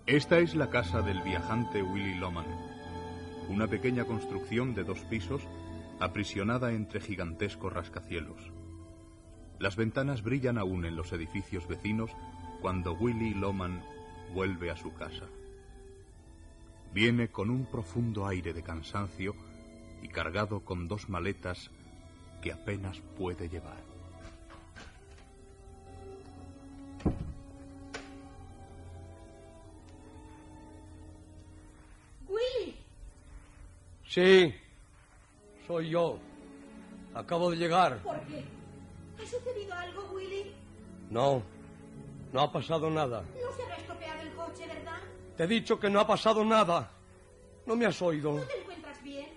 Esta es la casa del viajante Willy Loman, una pequeña construcción de 2 pisos aprisionada entre gigantescos rascacielos. Las ventanas brillan aún en los edificios vecinos cuando Willy Loman vuelve a su casa. Viene con un profundo aire de cansancio y cargado con 2 maletas que apenas puede llevar. ¡Willy! Sí, soy yo. Acabo de llegar. ¿Por qué? ¿Ha sucedido algo, Willy? No ha pasado nada. No se habrá estropeado el coche, ¿verdad? Te he dicho que no ha pasado nada. ¿No me has oído? ¿No te encuentras bien?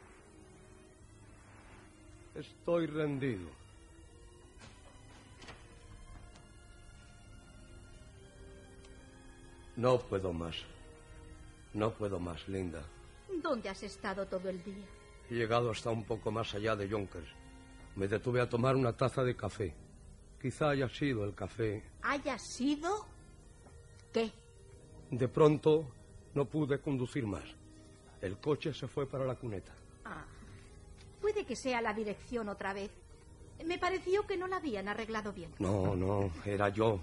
Estoy rendido. No puedo más. No puedo más, Linda. ¿Dónde has estado todo el día? He llegado hasta un poco más allá de Yonkers. Me detuve a tomar una taza de café. Quizá haya sido el café. ¿Haya sido? ¿Qué? De pronto no pude conducir más. El coche se fue para la cuneta. Ah, puede que sea la dirección otra vez. Me pareció que no la habían arreglado bien. No, era yo.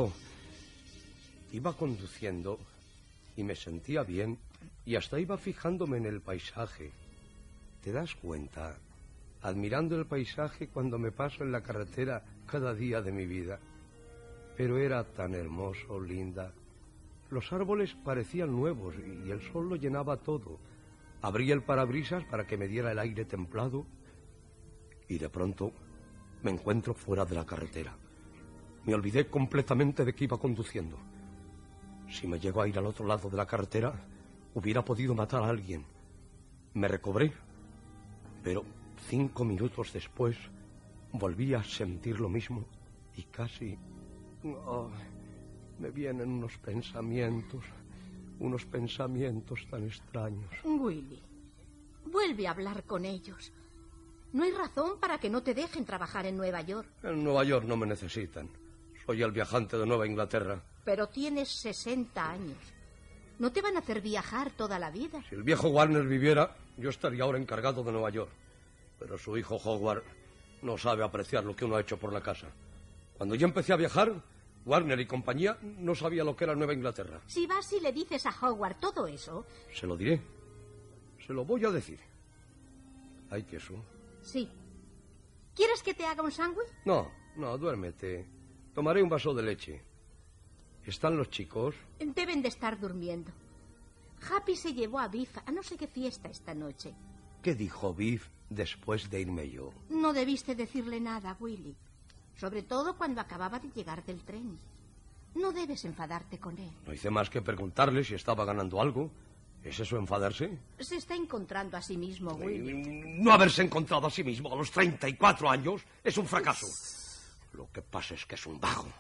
Iba conduciendo y me sentía bien y hasta iba fijándome en el paisaje. ¿Te das cuenta? Admirando el paisaje cuando me paso en la carretera cada día de mi vida. Pero era tan hermoso, Linda. Los árboles parecían nuevos y el sol lo llenaba todo. Abrí el parabrisas para que me diera el aire templado y de pronto me encuentro fuera de la carretera. Me olvidé completamente de que iba conduciendo. Si me llego a ir al otro lado de la carretera, hubiera podido matar a alguien. Me recobré, pero 5 minutos después volví a sentir lo mismo y casi... me vienen unos pensamientos tan extraños. Willy, vuelve a hablar con ellos. No hay razón para que no te dejen trabajar en Nueva York. En Nueva York no me necesitan. Soy el viajante de Nueva Inglaterra. Pero tienes 60 años. No te van a hacer viajar toda la vida. Si el viejo Warner viviera, yo estaría ahora encargado de Nueva York. Pero su hijo Howard no sabe apreciar lo que uno ha hecho por la casa. Cuando yo empecé a viajar, Warner y compañía no sabía lo que era Nueva Inglaterra. Si vas y le dices a Howard todo eso... Se lo diré. Se lo voy a decir. ¿Hay queso? Sí. ¿Quieres que te haga un sándwich? No, duérmete. Tomaré un vaso de leche. ¿Están los chicos? Deben de estar durmiendo. Happy se llevó a Biff a no sé qué fiesta esta noche. ¿Qué dijo Biff después de irme yo? No debiste decirle nada, Willy. Sobre todo cuando acababa de llegar del tren. No debes enfadarte con él. No hice más que preguntarle si estaba ganando algo. ¿Es eso enfadarse? Se está encontrando a sí mismo, Willy. No haberse encontrado a sí mismo a los 34 años es un fracaso. Lo que pasa es que es un vago.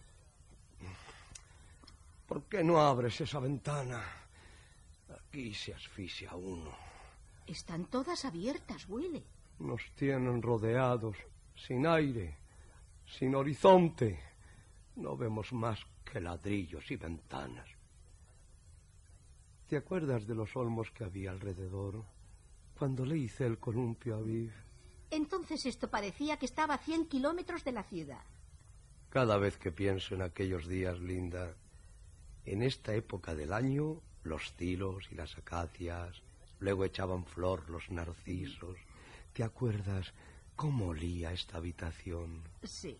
¿Por qué no abres esa ventana? Aquí se asfixia uno. Están todas abiertas, Willy. Nos tienen rodeados, sin aire, sin horizonte. No vemos más que ladrillos y ventanas. ¿Te acuerdas de los olmos que había alrededor cuando le hice el columpio a Biff? Entonces esto parecía que estaba a 100 kilómetros de la ciudad. Cada vez que pienso en aquellos días, Linda, en esta época del año, los tilos y las acacias, luego echaban flor los narcisos. ¿Te acuerdas cómo olía esta habitación? Sí.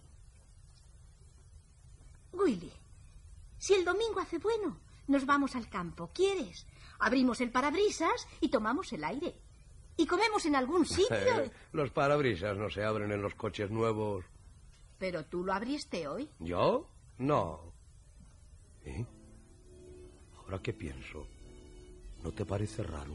Willy, si el domingo hace bueno, nos vamos al campo. ¿Quieres? Abrimos el parabrisas y tomamos el aire. Y comemos en algún sitio. Los parabrisas no se abren en los coches nuevos. ¿Pero tú lo abriste hoy? ¿Yo? No. ¿Eh? Ahora que pienso, ¿no te parece raro?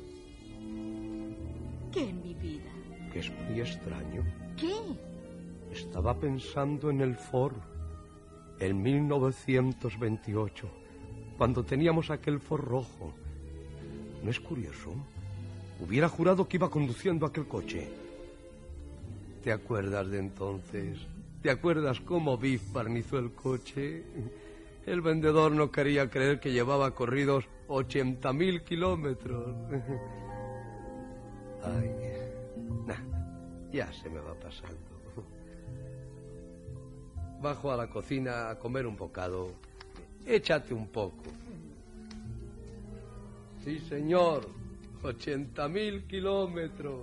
¿Qué en mi vida? Que es muy extraño. ¿Qué? Estaba pensando en el Ford, en 1928, cuando teníamos aquel Ford rojo. ¿No es curioso? Hubiera jurado que iba conduciendo aquel coche. ¿Te acuerdas de entonces? ¿Te acuerdas cómo Biff barnizó el coche? El vendedor no quería creer que llevaba corridos 80.000 kilómetros. Ay, ya se me va pasando. Bajo a la cocina a comer un bocado. Échate un poco. Sí, señor. 80.000 kilómetros.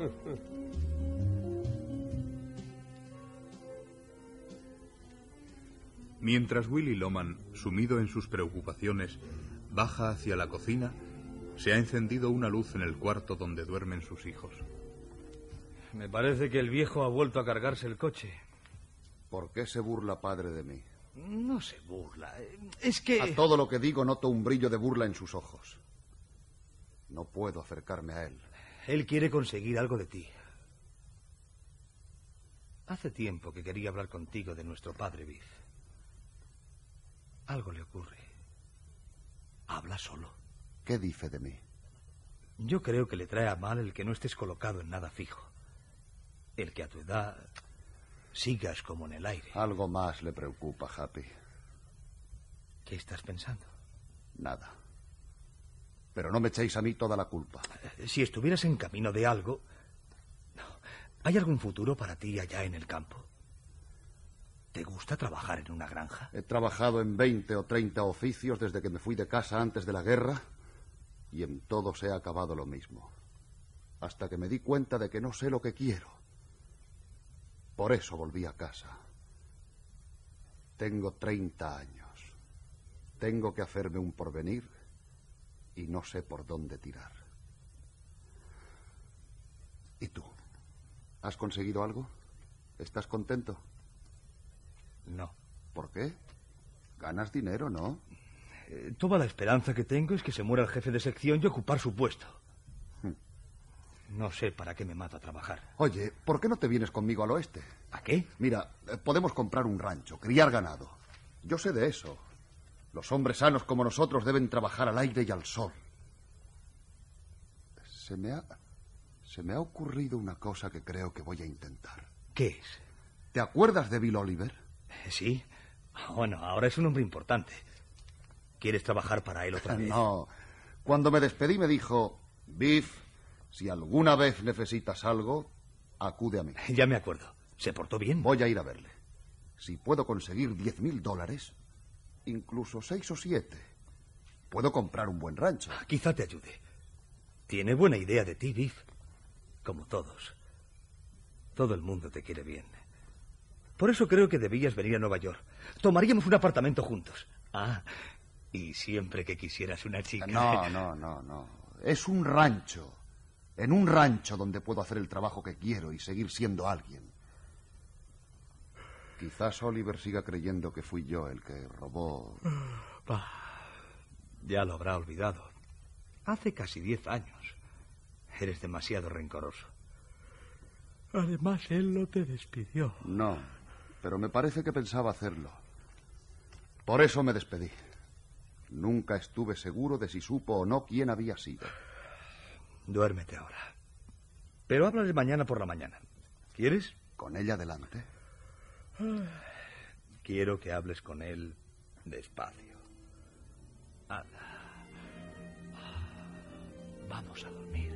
Mientras Willy Loman, sumido en sus preocupaciones, baja hacia la cocina, se ha encendido una luz en el cuarto donde duermen sus hijos. Me parece que el viejo ha vuelto a cargarse el coche. ¿Por qué se burla padre de mí? No se burla. Es que... A todo lo que digo noto un brillo de burla en sus ojos. No puedo acercarme a él. Él quiere conseguir algo de ti. Hace tiempo que quería hablar contigo de nuestro padre Biff. Algo le ocurre. Habla solo. ¿Qué dice de mí? Yo creo que le trae a mal el que no estés colocado en nada fijo. El que a tu edad sigas como en el aire. Algo más le preocupa, Happy. ¿Qué estás pensando? Nada. Pero no me echéis a mí toda la culpa. Si estuvieras en camino de algo... ¿Hay algún futuro para ti allá en el campo? ¿Te gusta trabajar en una granja? He trabajado en 20 o 30 oficios desde que me fui de casa antes de la guerra y en todos he acabado lo mismo. Hasta que me di cuenta de que no sé lo que quiero. Por eso volví a casa. Tengo 30 años. Tengo que hacerme un porvenir y no sé por dónde tirar. ¿Y tú? ¿Has conseguido algo? ¿Estás contento? No. ¿Por qué? Ganas dinero, ¿no? Toda la esperanza que tengo es que se muera el jefe de sección y ocupar su puesto. No sé para qué me mata trabajar. Oye, ¿por qué no te vienes conmigo al oeste? ¿A qué? Mira, podemos comprar un rancho, criar ganado. Yo sé de eso. Los hombres sanos como nosotros deben trabajar al aire y al sol. Se me ha ocurrido una cosa que creo que voy a intentar. ¿Qué es? ¿Te acuerdas de Bill Oliver? Sí. Bueno, ahora es un hombre importante. ¿Quieres trabajar para él otra vez? No. Cuando me despedí me dijo, Biff, si alguna vez necesitas algo, acude a mí. Ya me acuerdo. ¿Se portó bien? Voy a ir a verle. Si puedo conseguir $10,000, incluso 6 o 7, puedo comprar un buen rancho. Quizá te ayude. Tiene buena idea de ti, Biff. Como todos. Todo el mundo te quiere bien. Por eso creo que debías venir a Nueva York. Tomaríamos un apartamento juntos. Y siempre que quisieras una chica... No. Es un rancho. En un rancho donde puedo hacer el trabajo que quiero y seguir siendo alguien. Quizás Oliver siga creyendo que fui yo el que robó... Ya lo habrá olvidado. Hace casi 10 años. Eres demasiado rencoroso. Además, él no te despidió. No, pero me parece que pensaba hacerlo. Por eso me despedí. Nunca estuve seguro de si supo o no quién había sido. Duérmete ahora. Pero háblale mañana por la mañana. ¿Quieres? ¿Con ella delante? Quiero que hables con él despacio. Anda. Vamos a dormir.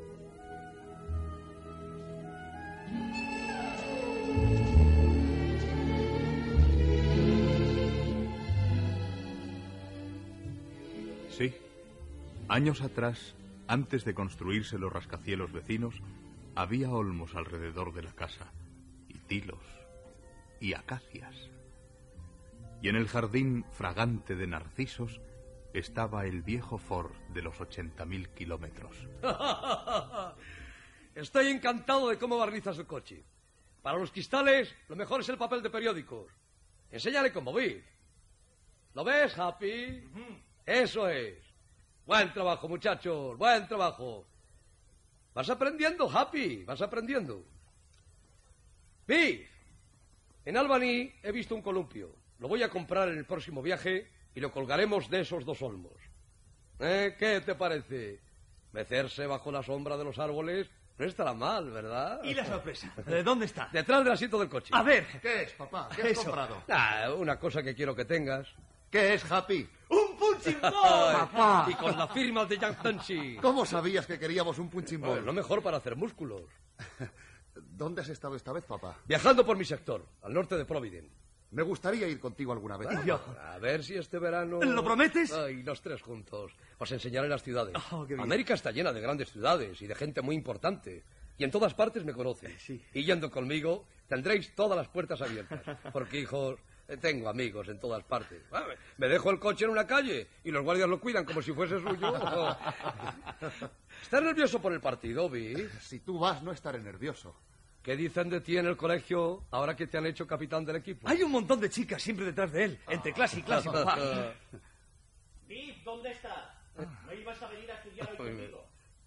Sí. Años atrás, antes de construirse los rascacielos vecinos, había olmos alrededor de la casa, y tilos, y acacias. Y en el jardín fragante de narcisos estaba el viejo Ford de los 80.000 kilómetros. Estoy encantado de cómo barnizas el coche. Para los cristales, lo mejor es el papel de periódicos. Enséñale cómo Biff. ¿Lo ves, Happy? Eso es. Buen trabajo, muchachos, buen trabajo. Vas aprendiendo, Happy, vas aprendiendo. Biff, en Albany he visto un columpio. Lo voy a comprar en el próximo viaje y lo colgaremos de esos 2 olmos. ¿Qué te parece? Mecerse bajo la sombra de los árboles no estará mal, ¿verdad? ¿Y la sorpresa? ¿De dónde está? Detrás del asiento del coche. A ver. ¿Qué es, papá? ¿Qué has comprado? Una cosa que quiero que tengas. ¿Qué es, Happy? ¡Un punching ball! ¡Papá! Y con la firma de Yang Tenchi. ¿Cómo sabías que queríamos un punching ball? Lo mejor para hacer músculos. ¿Dónde has estado esta vez, papá? Viajando por mi sector, al norte de Providence. Me gustaría ir contigo alguna vez. A ver si este verano... ¿Lo prometes? Ay, los tres juntos. Os enseñaré las ciudades. Oh, qué bien. América está llena de grandes ciudades y de gente muy importante. Y en todas partes me conocen. Sí. Y yendo conmigo, tendréis todas las puertas abiertas. Porque, hijos, tengo amigos en todas partes. Me dejo el coche en una calle y los guardias lo cuidan como si fuese suyo. ¿Estás nervioso por el partido, Vi? Si tú vas, no estaré nervioso. ¿Qué dicen de ti en el colegio ahora que te han hecho capitán del equipo? Hay un montón de chicas siempre detrás de él, entre clase y clase, papá. Viv, ¿dónde estás? ¿No ibas a venir a estudiar hoy conmigo?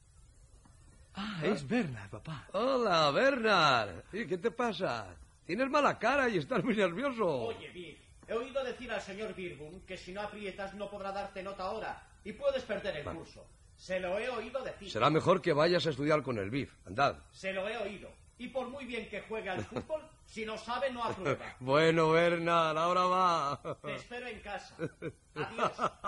Es Bernard, papá. Hola, Bernard. ¿Y qué te pasa? Tienes mala cara y estás muy nervioso. Oye, Viv, he oído decir al señor Birbum que si no aprietas no podrá darte nota ahora y puedes perder el curso. Se lo he oído decir. Será mejor que vayas a estudiar con el BIF. Andad. Se lo he oído. Y por muy bien que juegue al fútbol, si no sabe, no aprueba. Bueno, Bernard, ahora va. Te espero en casa. Adiós.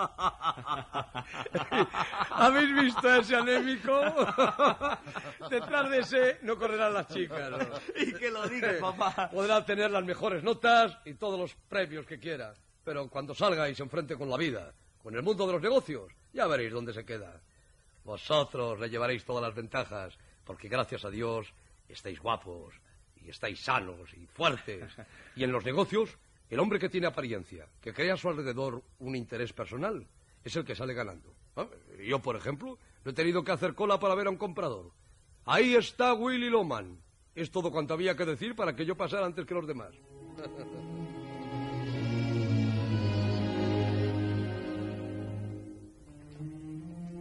¿Habéis visto a ese anémico? Detrás de ese no correrán las chicas. ¿No? Y que lo digas, papá. Podrá tener las mejores notas y todos los premios que quiera. Pero cuando salga y se enfrente con la vida, con el mundo de los negocios, ya veréis dónde se queda. Vosotros le llevaréis todas las ventajas, porque gracias a Dios estáis guapos y estáis sanos y fuertes. Y en los negocios, el hombre que tiene apariencia, que crea a su alrededor un interés personal, es el que sale ganando. Yo, por ejemplo, no he tenido que hacer cola para ver a un comprador. Ahí está Willy Loman. Es todo cuanto había que decir para que yo pasara antes que los demás.